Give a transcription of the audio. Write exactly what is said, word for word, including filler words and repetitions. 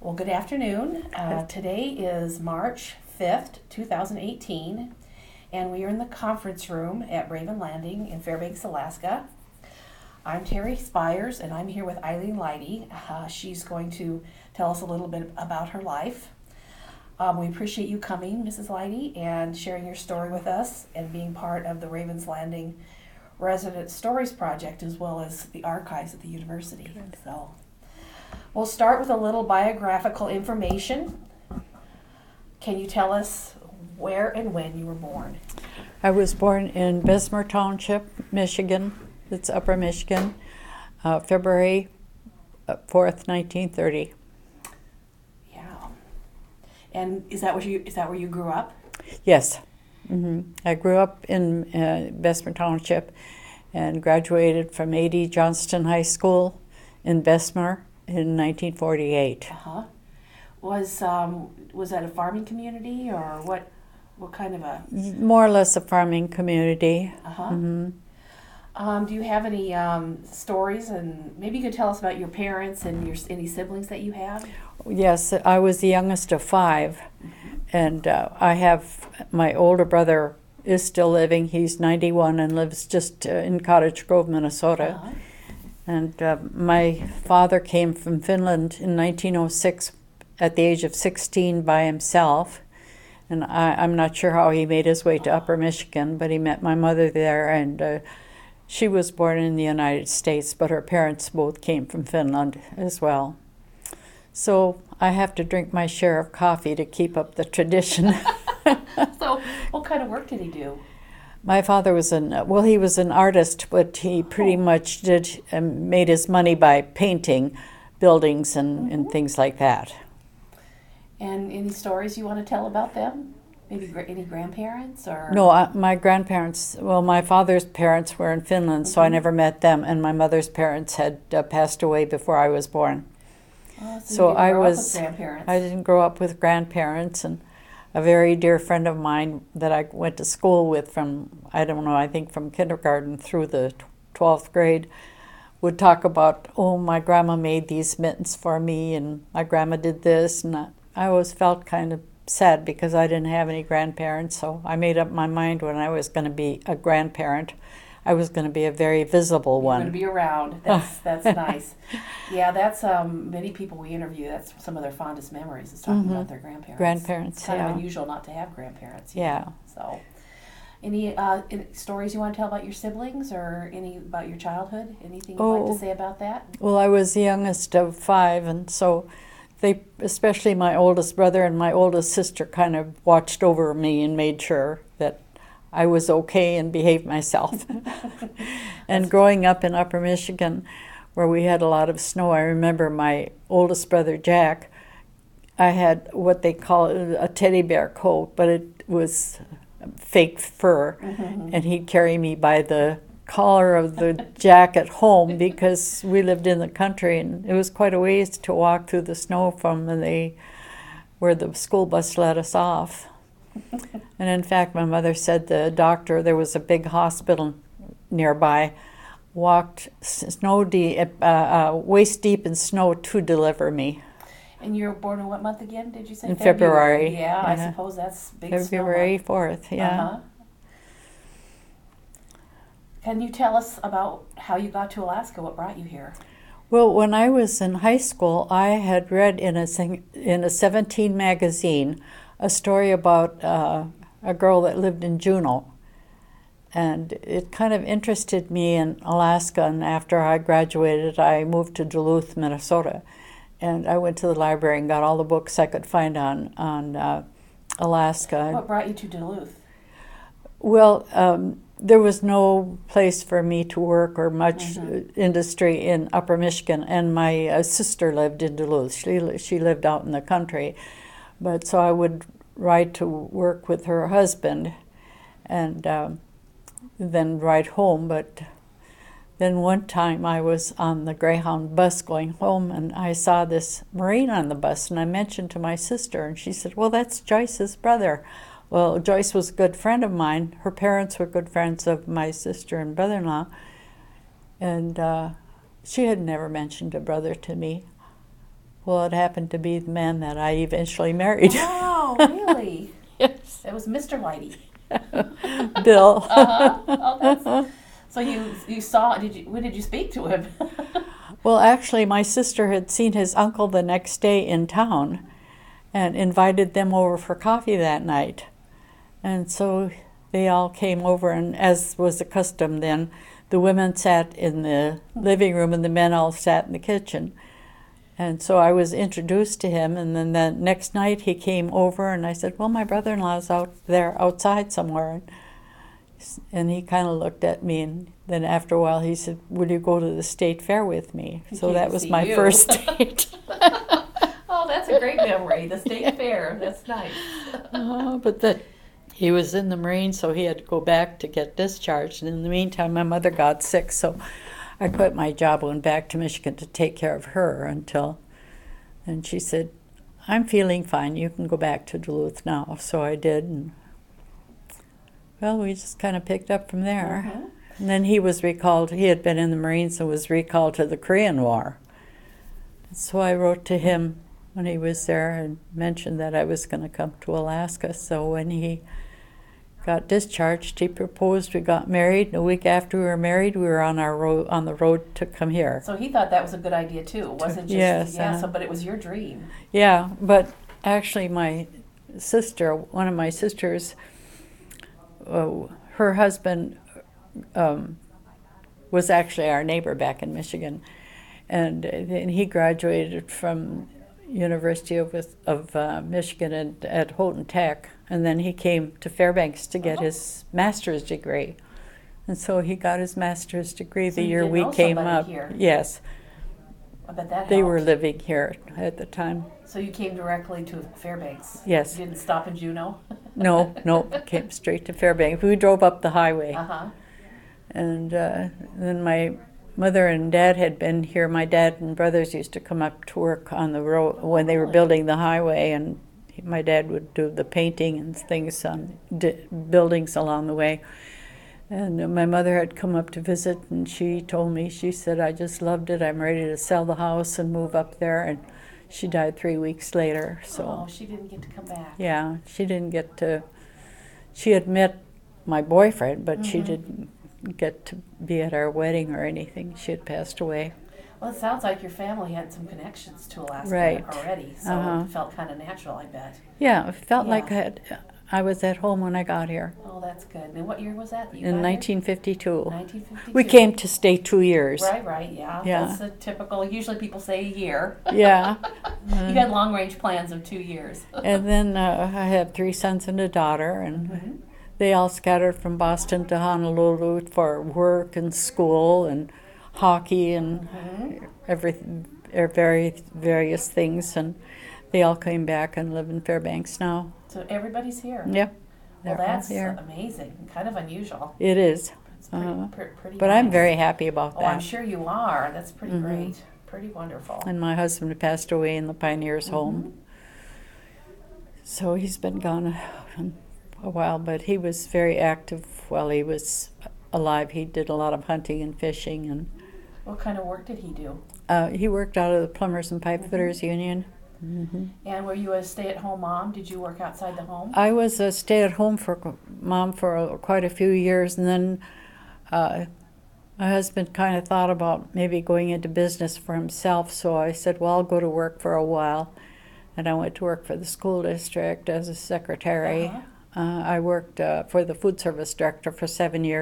Well, good afternoon. Uh, today is March fifth, two thousand eighteen, and we are in the conference room at Raven Landing in Fairbanks, Alaska. I'm Terry Spires, and I'm here with Eileen Leidy. Uh, she's going to tell us a little bit about her life. Um, we appreciate you coming, Missus Leidy, and sharing your story with us and being part of the Ravens Landing Resident Stories Project as well as the archives at the university. So, we'll start with a little biographical information. Can you tell us where and when you were born? I was born in Bessemer Township, Michigan. It's Upper Michigan, uh, February fourth, nineteen thirty. Yeah. And is that where you is that where you grew up? Yes. Mm-hmm. I grew up in uh, Bessemer Township and graduated from A D Johnston High School in Bessemer in nineteen forty-eight. Uh-huh. Was um was that a farming community or what what kind of a More or less a farming community. Uh-huh. Mm-hmm. Um, do you have any um, stories, and maybe you could tell us about your parents and your any siblings that you have? Yes, I was the youngest of five, mm-hmm. and uh, I have my older brother is still living. He's ninety-one and lives just uh, in Cottage Grove, Minnesota. Uh-huh. And uh, my father came from Finland in nineteen oh six at the age of sixteen by himself. And I, I'm not sure how he made his way to Upper Michigan, but he met my mother there, and uh, she was born in the United States, but her parents both came from Finland as well. So I have to drink my share of coffee to keep up the tradition. So what kind of work did he do? My father was an, well, he was an artist, but he pretty Oh. much did, um, made his money by painting buildings and, Mm-hmm. and things like that. And any stories you want to tell about them? Maybe gra- any grandparents or No, I, my grandparents, well, my father's parents were in Finland, so I Mhm. never met them, and my mother's parents had uh, passed away before I was born. Oh, so, So you didn't I grow was, up with grandparents. I didn't grow up with grandparents, and a very dear friend of mine that I went to school with from, I don't know, I think from kindergarten through the twelfth grade, would talk about, oh, my grandma made these mittens for me, and my grandma did this, and I, I always felt kind of sad because I didn't have any grandparents, so I made up my mind when I was going to be a grandparent, I was going to be a very visible You're one. going to be around. That's that's nice. Yeah, that's um, many people we interview. That's some of their fondest memories is talking Mhm. about their grandparents. Grandparents, It's kind yeah. of unusual not to have grandparents. Yeah. So, any, uh, any stories you want to tell about your siblings or any about your childhood? Anything you'd like Oh. to say about that? Well, I was the youngest of five, and so they, especially my oldest brother and my oldest sister, kind of watched over me and made sure that I was okay and behaved myself. And growing up in Upper Michigan, where we had a lot of snow, I remember my oldest brother, Jack, I had what they call a teddy bear coat, but it was fake fur, Mm-hmm. and he'd carry me by the collar of the jacket home because we lived in the country, and it was quite a ways to walk through the snow from the where the school bus let us off. And in fact, my mother said the doctor, there was a big hospital nearby, walked snow deep, uh, uh, waist deep in snow to deliver me. And you were born in what month again? Did you say In February. Yeah, I Yeah. suppose that's big. February snow fourth, month. yeah. Uh-huh. Can you tell us about how you got to Alaska? What brought you here? Well, when I was in high school, I had read in a sing- in a seventeen magazine a story about uh, a girl that lived in Juneau, and it kind of interested me in Alaska. And after I graduated, I moved to Duluth, Minnesota, and I went to the library and got all the books I could find on on uh, Alaska. What brought you to Duluth? Well, um, there was no place for me to work or much Mhm. uh, industry in Upper Michigan, and my uh, sister lived in Duluth. She li- she lived out in the country, but so I would ride to work with her husband, and um, then ride home. But then one time I was on the Greyhound bus going home, and I saw this Marine on the bus, and I mentioned to my sister, and she said, "Well, that's Joyce's brother." Well, Joyce was a good friend of mine. Her parents were good friends of my sister and brother-in-law. And uh, she had never mentioned a brother to me. Well, it happened to be the man that I eventually married. Oh, really? Yes. It was Mister Lighty. Bill. Uh-huh. Oh, that's, so you you saw, did you, when did you speak to him? Well, actually, my sister had seen his uncle the next day in town and invited them over for coffee that night. And so they all came over, and as was the custom then, the women sat in the living room and the men all sat in the kitchen. And so I was introduced to him, and then the next night he came over, and I said, well, my brother-in-law's out there outside somewhere. And he kind of looked at me, and then after a while he said, will you go to the state fair with me? He So came that to was see my you. first date. Oh, that's a great memory, the state fair. That's nice. Uh, but that he was in the Marines, so he had to go back to get discharged. And in the meantime, my mother got sick, so I quit my job, went back to Michigan to take care of her until, and she said, I'm feeling fine, you can go back to Duluth now. So I did, and well, we just kind of picked up from there. Mhm. And then he was recalled, he had been in the Marines and was recalled to the Korean War. So I wrote to him when he was there and mentioned that I was going to come to Alaska. So when he got discharged, he proposed, we got married, and a week after we were married, we were on our road, on the road to come here. So he thought that was a good idea too. It wasn't just, Yes, yeah, uh-huh. so, but it was your dream. Yeah, but actually my sister, one of my sisters, uh, her husband um, was actually our neighbor back in Michigan, and then he graduated from University of, of uh, Michigan at, at Houghton Tech, and then he came to Fairbanks to get Oh. his master's degree. And so he got his master's degree So the you year did we know came somebody up. here. Yes, I bet that they helped. were living here at the time. So you came directly to Fairbanks? Yes. You didn't stop in Juneau? No, no, came straight to Fairbanks. We drove up the highway. Uh-huh. And uh, then my mother and dad had been here. My dad and brothers used to come up to work on the road when they were building the highway, and my dad would do the painting and things on d- buildings along the way. And uh, my mother had come up to visit, and she told me, she said, I just loved it. I'm ready to sell the house and move up there. And she died three weeks later. So Oh, she didn't get to come back. yeah, she didn't get to, she had met my boyfriend, but she Mhm. didn't get to be at our wedding or anything. She had passed away. Well, it sounds like your family had some connections to Alaska Right. already, so Uh-huh. it felt kind of natural, I bet. Yeah, it felt Yeah. like I, had, I was at home when I got here Oh, that's good. And what year was that that you in got nineteen fifty-two. here? nineteen fifty-two. We came to stay two years. Right, right, yeah. Yeah. That's a typical, usually people say a year. Yeah. You had long-range plans of two years. And then uh, I have three sons and a daughter, and Mhm. they all scattered from Boston to Honolulu for work and school and hockey and Mhm. everything, er, very various things, and they all came back and live in Fairbanks now. So everybody's here. Yep, Well, they're all that's here. amazing. Kind of unusual. It is, It's pretty, Uh-huh. pre- pretty but I'm nice. very happy about Oh, I'm that. sure you are. That's pretty Mhm. great. Pretty wonderful. And my husband passed away in the Pioneers Mm-hmm. home, so he's been gone a, a while. But he was very active while he was alive. He did a lot of hunting and fishing, and What kind of work did he do? uh, he worked out of the Plumbers and Pipe Mhm. Fitters Union. hmm And were you a stay-at-home mom? Did you work outside the home? I was a stay-at-home for mom for a, quite a few years, and then uh, my husband kind of thought about maybe going into business for himself. So I said, "Well, I'll go to work for a while," and I went to work for the school district as a secretary. Uh-huh. Uh, I worked uh, for the food service director for seven years.